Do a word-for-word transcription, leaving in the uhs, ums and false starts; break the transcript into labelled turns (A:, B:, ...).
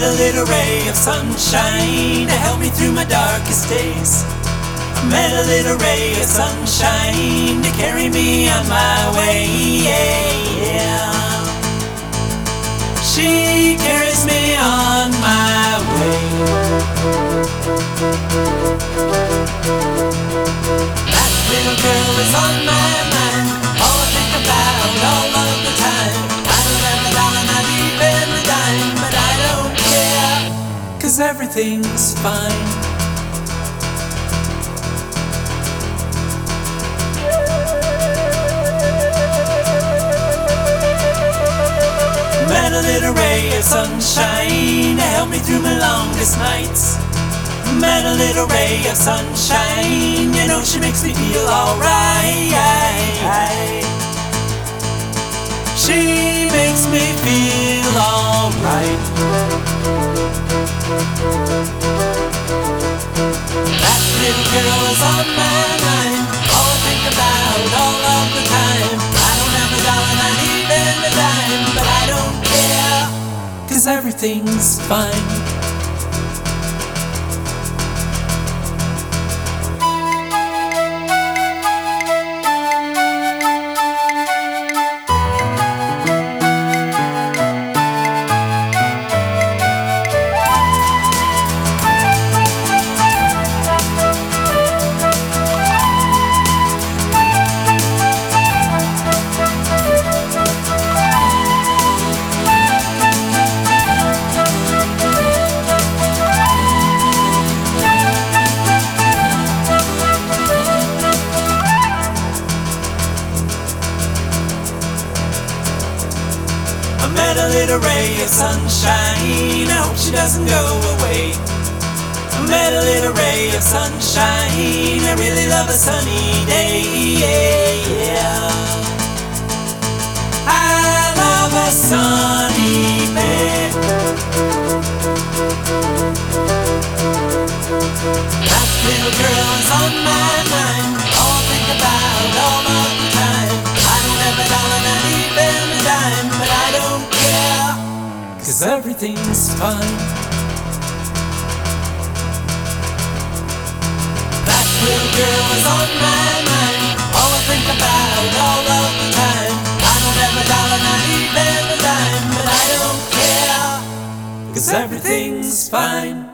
A: met a little ray of sunshine to help me through my darkest days. I met a little ray of sunshine to carry me on my way. Yeah, yeah. She carries me on my way. That little girl is on my mind, all I think about all of the time. I don't have a dollar, not even a dime, but I don't care, 'cause everything's fine. Met a little ray of sunshine to help me through my longest nights. Met a little ray of sunshine, you know she makes me feel alright. She makes me feel alright. That little girl is on my mind, all I think about all of the time. I don't have a dollar, not even a dime, but I don't care, 'cause everything's fine. I met a little ray of sunshine, I hope she doesn't go away. I met a little ray of sunshine, I really love a sunny day. Yeah, yeah. I love a sunny day. That little girl is on my mind, all I think about all of the time. I don't have a dollar, not even a dime, but I don't care, 'cause everything's fine. That little girl is on my mind, all I think about all of the time. I don't have a dollar, not even a dime, but I don't care, 'cause everything's fine.